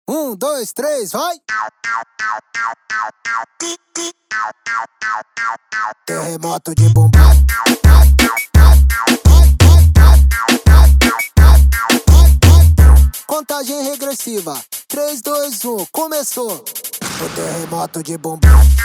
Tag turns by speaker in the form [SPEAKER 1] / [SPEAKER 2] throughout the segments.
[SPEAKER 1] dois, três, vai! Terremoto de bumbum. Contagem regressiva. 3, 2, 1, começou. O terremoto de bumbum.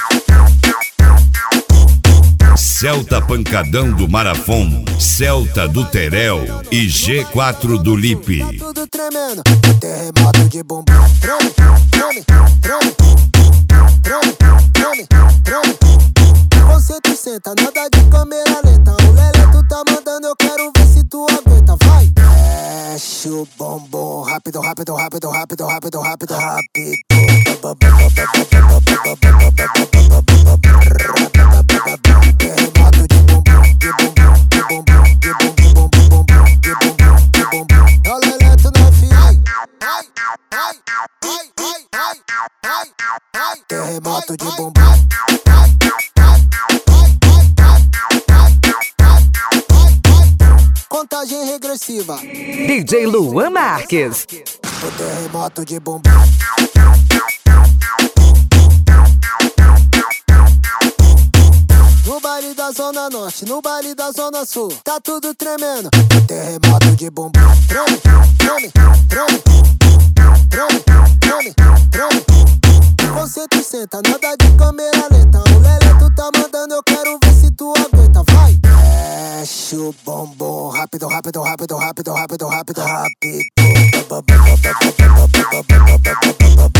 [SPEAKER 2] Celta Pancadão do Marafon, Celta do Terel e G4 do Lipe.
[SPEAKER 1] Tá tudo tremendo. O terremoto de bumbum. Treme, treme, treme, treme, treme, treme. Com 160, nada de câmera lenta. O Lelé tu tá mandando, eu quero ver se tu aguenta. Vai! Mexe o bumbum. Rápido, rápido, rápido, rápido, rápido, rápido, rápido. Terremoto de bumbum. Contagem regressiva.
[SPEAKER 3] DJ Luan Marques.
[SPEAKER 1] O terremoto de bumbum. No baile da Zona Norte, no baile da Zona Sul, tá tudo tremendo. O terremoto de bumbum. Treme, treme, treme, treme, treme, treme. Com 160, nada de câmera lenta. O Lelé tu tá mandando, eu quero ver se tu aguenta. Vai! Mexe o bumbum. Rápido, rápido, rápido, rápido, rápido, rápido, rápido.